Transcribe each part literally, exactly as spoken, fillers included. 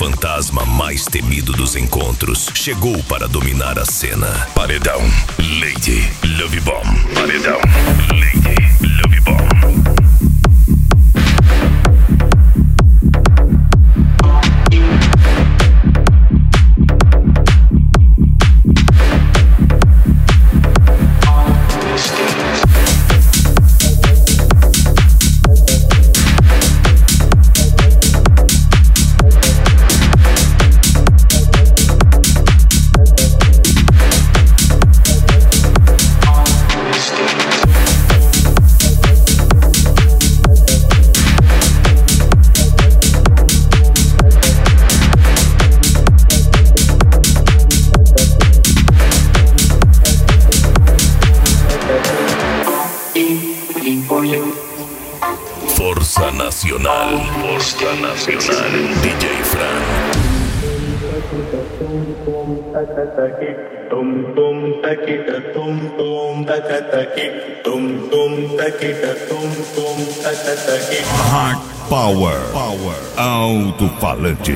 fantasma mais temido dos encontros chegou para dominar a cena. Paredão Lady Love Bomb. Paredão Lady Love Bomb. Força Nacional, Força Nacional, D J Fran. Hard Power, Power, alto-falante.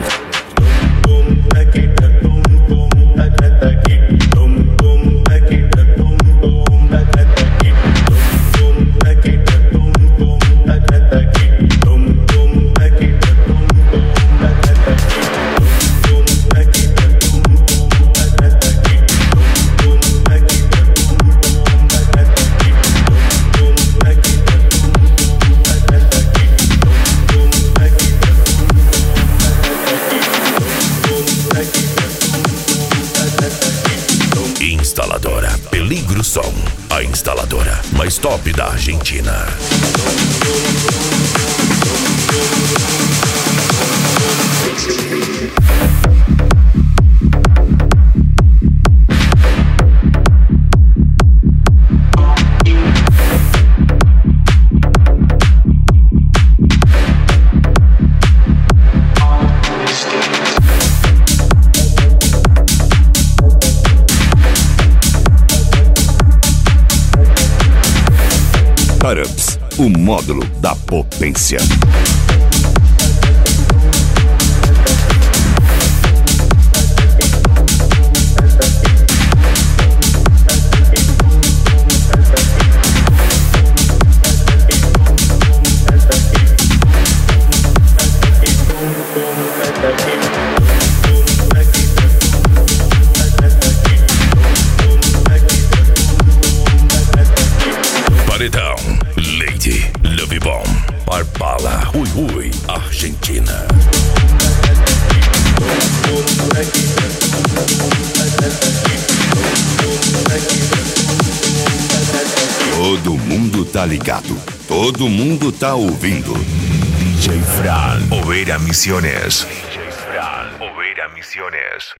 Instaladora Peligro Som, a instaladora mais top da Argentina. Ups, o módulo da potência. Paredão Lady Love Bomb. Parpala, ui ui, Argentina. Todo mundo tá ligado, todo mundo tá ouvindo. D J Fran, Oveira Misiones. D J Fran, Oveira Misiones.